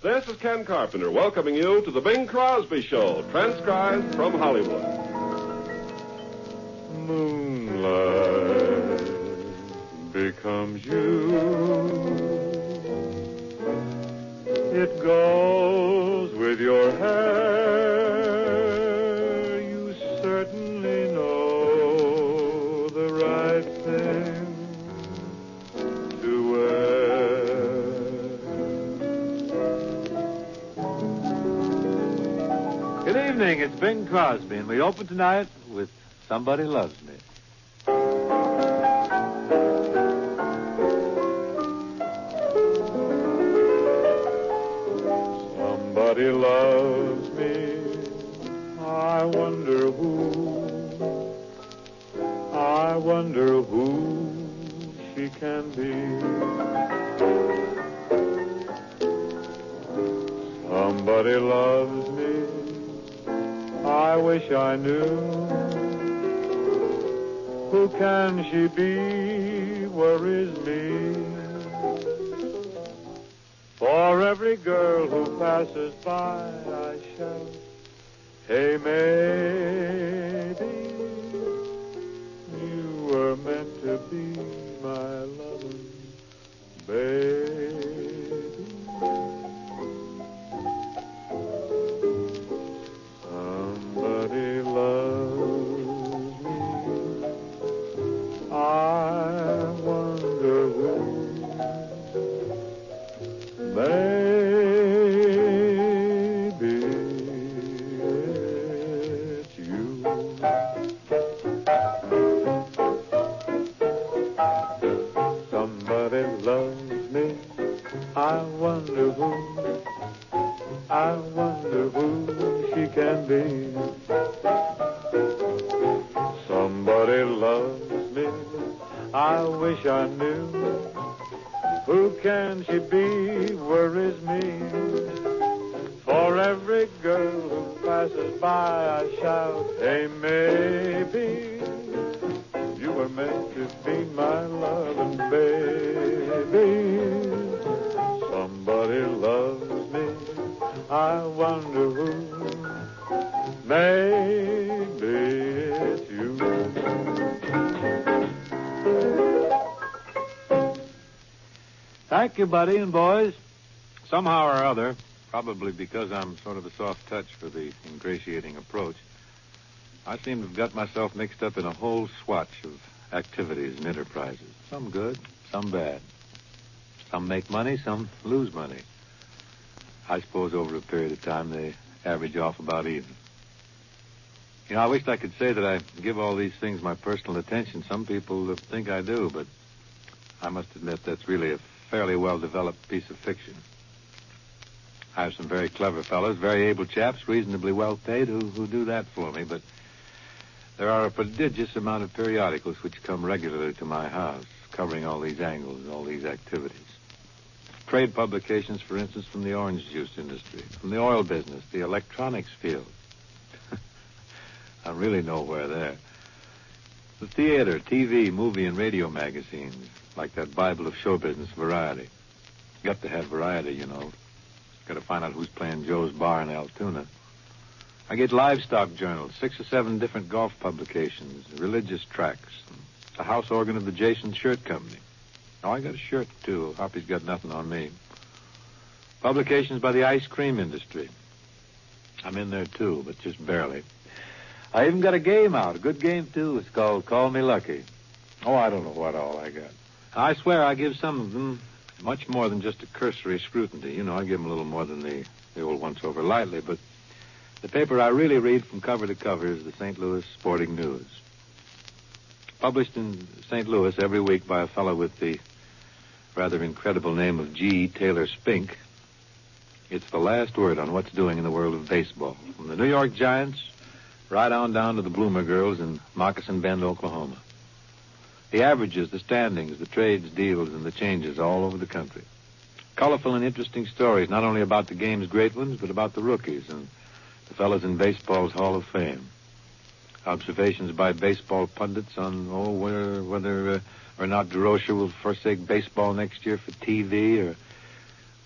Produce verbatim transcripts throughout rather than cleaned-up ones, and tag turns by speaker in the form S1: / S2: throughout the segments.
S1: This is Ken Carpenter welcoming you to the Bing Crosby Show, transcribed from Hollywood.
S2: Moonlight becomes you. It goes with your hair. You certainly know the right thing to wear.
S3: Good evening, it's Bing Crosby, and we open tonight with Somebody Loves Me.
S2: Somebody loves me, I wonder who, I wonder who she can be. Somebody loves me, I wish I knew. Who can she be? Where is me? For every girl who passes by, I shout, hey, maybe you were meant to be my loving baby. Somebody loves me. I wonder who. Maybe it's you. Somebody loves me. I wonder who. I wonder who she can be. Somebody loves me. I wish I knew. Who can she be? Where is me? For every girl who passes by, I shout, hey, maybe you were meant to be my loving baby. Somebody loves me. I wonder who. Maybe it's you.
S3: Thank you, buddy and boys. Somehow or other, probably because I'm sort of a soft touch for the ingratiating approach, I seem to have got myself mixed up in a whole swatch of activities and enterprises. Some good, some bad. Some make money, some lose money. I suppose over a period of time they average off about even. You know, I wished I could say that I give all these things my personal attention. Some people think I do, but I must admit that's really a fairly well-developed piece of fiction. I have some very clever fellows, very able chaps, reasonably well-paid, who, who do that for me, but there are a prodigious amount of periodicals which come regularly to my house, covering all these angles, all these activities. Trade publications, for instance, from the orange juice industry, from the oil business, the electronics field. I'm really nowhere there. The theater, T V, movie, and radio magazines, like that Bible of show business, Variety. Got to have variety, you know. Got to find out who's playing Joe's Bar in Altoona. I get livestock journals, six or seven different golf publications, religious tracts, the house organ of the Jason Shirt Company. Oh, I got a shirt, too. Hoppy's got nothing on me. Publications by the ice cream industry. I'm in there, too, but just barely. I even got a game out, a good game, too. It's called Call Me Lucky. Oh, I don't know what all I got. I swear I give some of them much more than just a cursory scrutiny. You know, I give them a little more than the, the old once over lightly, but the paper I really read from cover to cover is the Saint Louis Sporting News. Published in Saint Louis every week by a fellow with the rather incredible name of G. Taylor Spink. It's the last word on what's doing in the world of baseball. From the New York Giants right on down to the Bloomer Girls in Moccasin Bend, Oklahoma. The averages, the standings, the trades, deals, and the changes all over the country. Colorful and interesting stories, not only about the game's great ones, but about the rookies and the fellas in baseball's Hall of Fame. Observations by baseball pundits on, oh, whether, whether uh, or not DeRocher will forsake baseball next year for T V, or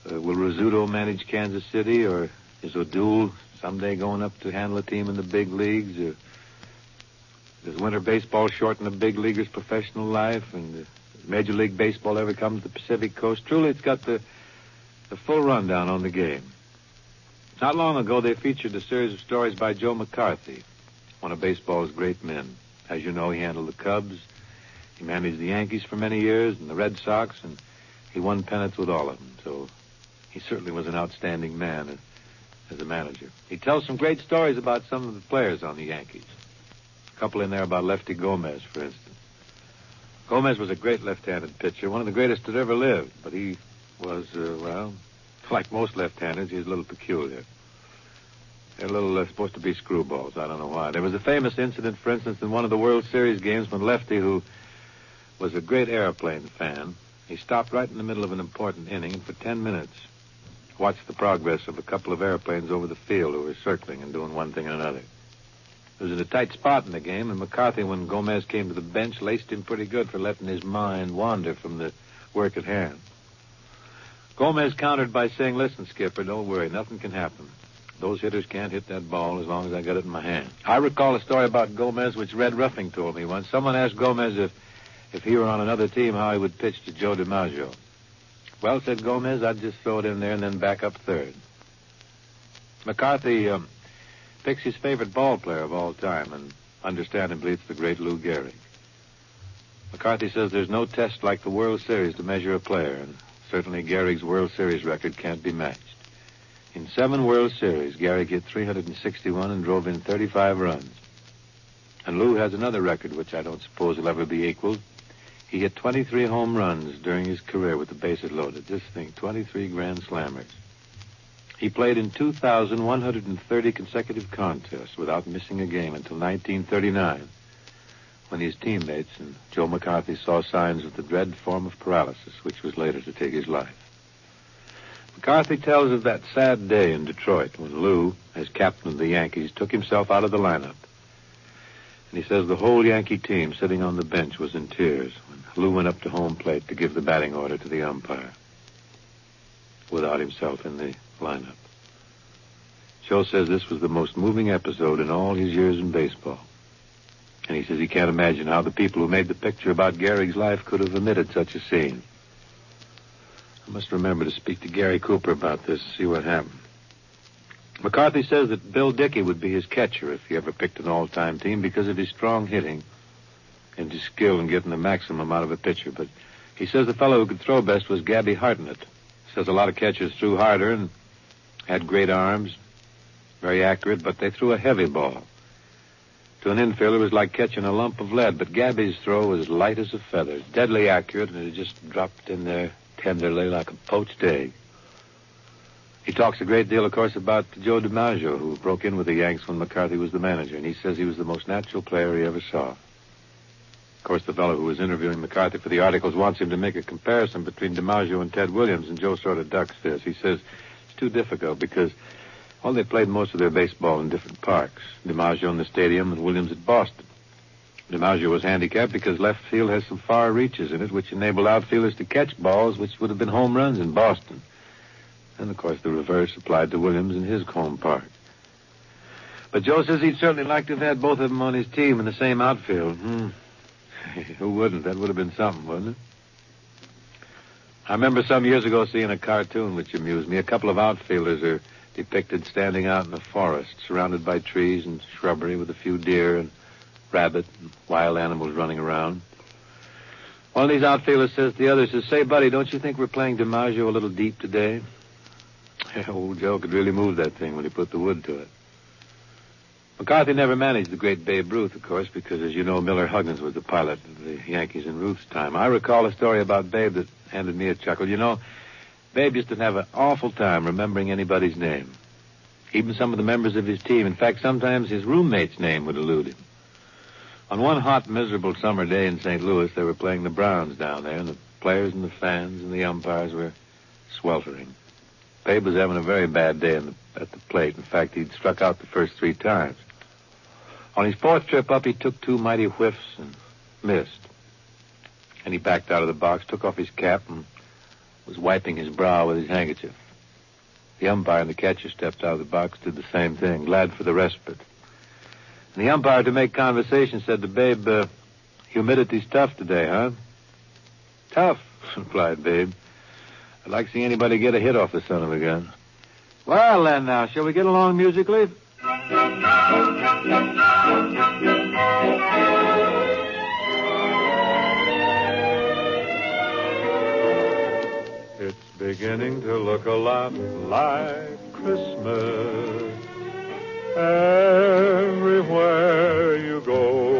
S3: Uh, will Rizzuto manage Kansas City, or is O'Doul someday going up to handle a team in the big leagues? Or does winter baseball shorten a big leaguer's professional life? And uh, does Major League Baseball ever come to the Pacific Coast? Truly, it's got the, the full rundown on the game. Not long ago, they featured a series of stories by Joe McCarthy, one of baseball's great men. As you know, he handled the Cubs. He managed the Yankees for many years and the Red Sox, and he won pennants with all of them. So he certainly was an outstanding man as, as a manager. He tells some great stories about some of the players on the Yankees. A couple in there about Lefty Gomez, for instance. Gomez was a great left-handed pitcher, one of the greatest that ever lived, but he was, uh, well, like most left-handers, he was a little peculiar. They're a little uh, supposed to be screwballs. I don't know why. There was a famous incident, for instance, in one of the World Series games when Lefty, who was a great airplane fan, he stopped right in the middle of an important inning and for ten minutes watched the progress of a couple of airplanes over the field who were circling and doing one thing and another. It was in a tight spot in the game, and McCarthy, when Gomez came to the bench, laced him pretty good for letting his mind wander from the work at hand. Gomez countered by saying, "Listen, Skipper, don't worry. Nothing can happen. Those hitters can't hit that ball as long as I got it in my hand." I recall a story about Gomez which Red Ruffing told me once. Someone asked Gomez if, if he were on another team, how he would pitch to Joe DiMaggio. "Well," said Gomez, "I'd just throw it in there and then back up third." McCarthy um, picks his favorite ball player of all time, and understandably it's the great Lou Gehrig. McCarthy says there's no test like the World Series to measure a player, and certainly Gehrig's World Series record can't be matched. In seven World Series, Gehrig hit three hundred sixty-one and drove in thirty-five runs. And Lou has another record which I don't suppose will ever be equaled. He hit twenty-three home runs during his career with the bases loaded. Just think, twenty-three grand slammers. He played in two thousand one hundred thirty consecutive contests without missing a game until nineteen thirty-nine, when his teammates and Joe McCarthy saw signs of the dread form of paralysis, which was later to take his life. McCarthy tells of that sad day in Detroit when Lou, as captain of the Yankees, took himself out of the lineup. And he says the whole Yankee team sitting on the bench was in tears when Lou went up to home plate to give the batting order to the umpire without himself in the lineup. Joe says this was the most moving episode in all his years in baseball. And he says he can't imagine how the people who made the picture about Gehrig's life could have omitted such a scene. I must remember to speak to Gary Cooper about this, see what happened. McCarthy says that Bill Dickey would be his catcher if he ever picked an all-time team because of his strong hitting and his skill in getting the maximum out of a pitcher. But he says the fellow who could throw best was Gabby Hartnett. He says a lot of catchers threw harder and had great arms, very accurate, but they threw a heavy ball. To an infielder, it was like catching a lump of lead, but Gabby's throw was light as a feather, deadly accurate, and it just dropped in there tenderly like a poached egg. He talks a great deal, of course, about Joe DiMaggio, who broke in with the Yanks when McCarthy was the manager, and he says he was the most natural player he ever saw. Of course, the fellow who was interviewing McCarthy for the articles wants him to make a comparison between DiMaggio and Ted Williams, and Joe sort of ducks this. He says it's too difficult because, well, they played most of their baseball in different parks. DiMaggio in the stadium and Williams at Boston. DiMaggio was handicapped because left field has some far reaches in it, which enabled outfielders to catch balls which would have been home runs in Boston. And, of course, the reverse applied to Williams in his home park. But Joe says he'd certainly like to have had both of them on his team in the same outfield. Hmm. Who wouldn't? That would have been something, wouldn't it? I remember some years ago seeing a cartoon which amused me. A couple of outfielders are depicted standing out in a forest, surrounded by trees and shrubbery with a few deer and rabbit and wild animals running around. One of these outfielders says to the other, says, "Say, buddy, don't you think we're playing DiMaggio a little deep today?" Old Joe could really move that thing when he put the wood to it. McCarthy never managed the great Babe Ruth, of course, because, as you know, Miller Huggins was the pilot of the Yankees in Ruth's time. I recall a story about Babe that handed me a chuckle. You know, Babe used to have an awful time remembering anybody's name, even some of the members of his team. In fact, sometimes his roommate's name would elude him. On one hot, miserable summer day in Saint Louis, they were playing the Browns down there, and the players and the fans and the umpires were sweltering. Babe was having a very bad day in the, at the plate. In fact, he'd struck out the first three times. On his fourth trip up, he took two mighty whiffs and missed. And he backed out of the box, took off his cap, and was wiping his brow with his handkerchief. The umpire and the catcher stepped out of the box, did the same thing, glad for the respite. And the umpire, to make conversation, said to Babe, uh, humidity's tough today, huh? Tough, replied Babe. I'd like to see anybody get a hit off the son of a gun. Well, then, now, shall we get along musically?
S2: It's beginning to look a lot like Christmas everywhere you go.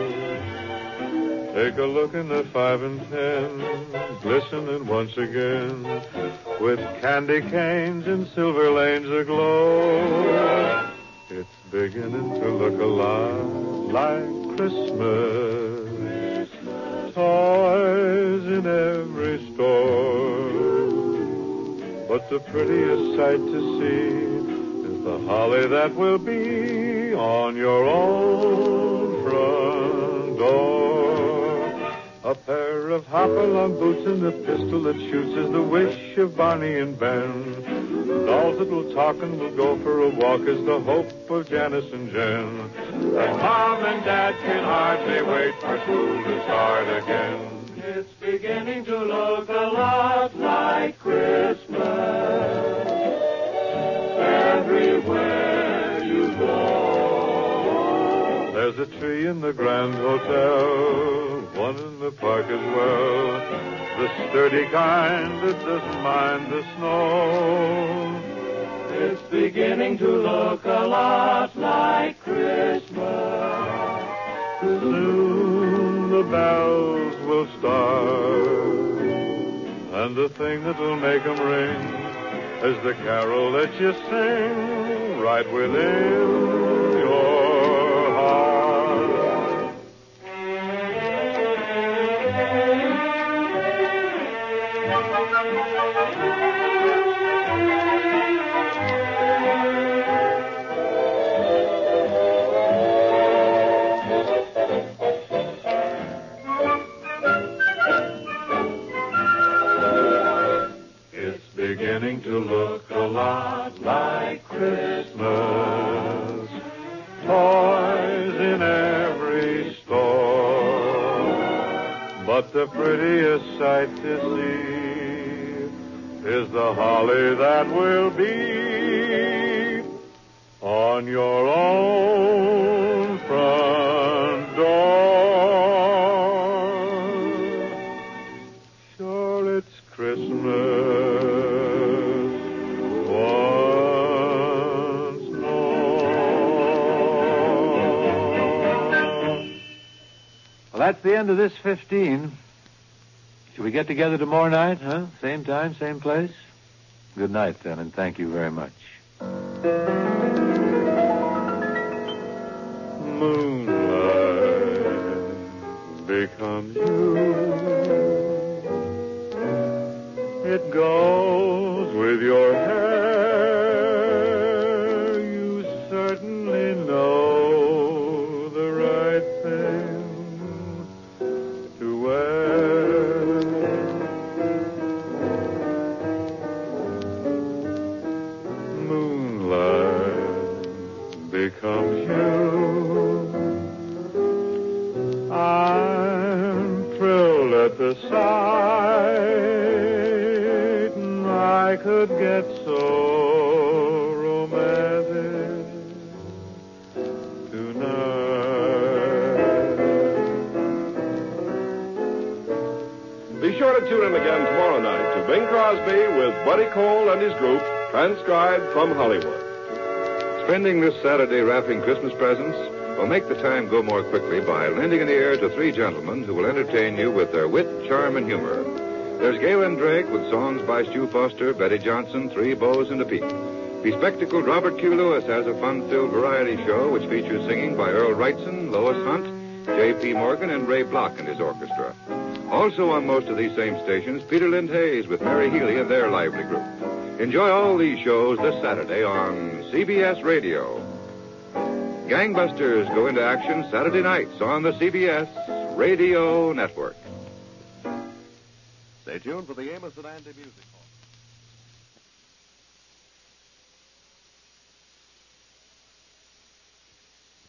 S2: Take a look in the five and ten, glistening once again, with candy canes and silver lanes aglow. It's beginning to look a lot like Christmas, toys in every store. But the prettiest sight to see is the holly that will be on your own front door. A pair of hopalong boots and a pistol that shoots is the wish of Barney and Ben. Dolls that will talk and will go for a walk is the hope of Janice and Jen. And Mom and Dad can hardly wait for school to start again. It's beginning to look a lot like Christmas everywhere you go. There's a tree in the Grand Hotel, one in the park as well, the sturdy kind that doesn't mind the snow. It's beginning to look a lot like Christmas. Soon the bells will start, and the thing that will make them ring is the carol that you sing right within your heart. Beginning to look a lot like Christmas, toys in every store. But the prettiest sight to see is the holly that will be on your own front door. Sure, it's Christmas.
S3: That's the end of this fifteen. Shall we get together tomorrow night, huh? Same time, same place? Good night, then, and thank you very much.
S2: Moonlight, become you. It goes with your hair. You certainly know the right thing. Becomes you. I'm thrilled at the sight. I could get so romantic tonight.
S1: Be sure to tune in again tomorrow night to Bing Crosby with Buddy Cole and his group, transcribed from Hollywood.
S4: Spending this Saturday wrapping Christmas presents will make the time go more quickly by lending an ear to three gentlemen who will entertain you with their wit, charm, and humor. There's Galen Drake with songs by Stu Foster, Betty Johnson, Three Bows and a Peep. Bespectacled Robert Q. Lewis has a fun-filled variety show which features singing by Earl Wrightson, Lois Hunt, J P. Morgan, and Ray Block and his orchestra. Also on most of these same stations, Peter Lind Hayes with Mary Healy and their lively group. Enjoy all these shows this Saturday on C B S Radio. Gangbusters go into action Saturday nights on the C B S Radio Network.
S1: Stay tuned for the Amos and Andy Music Hall.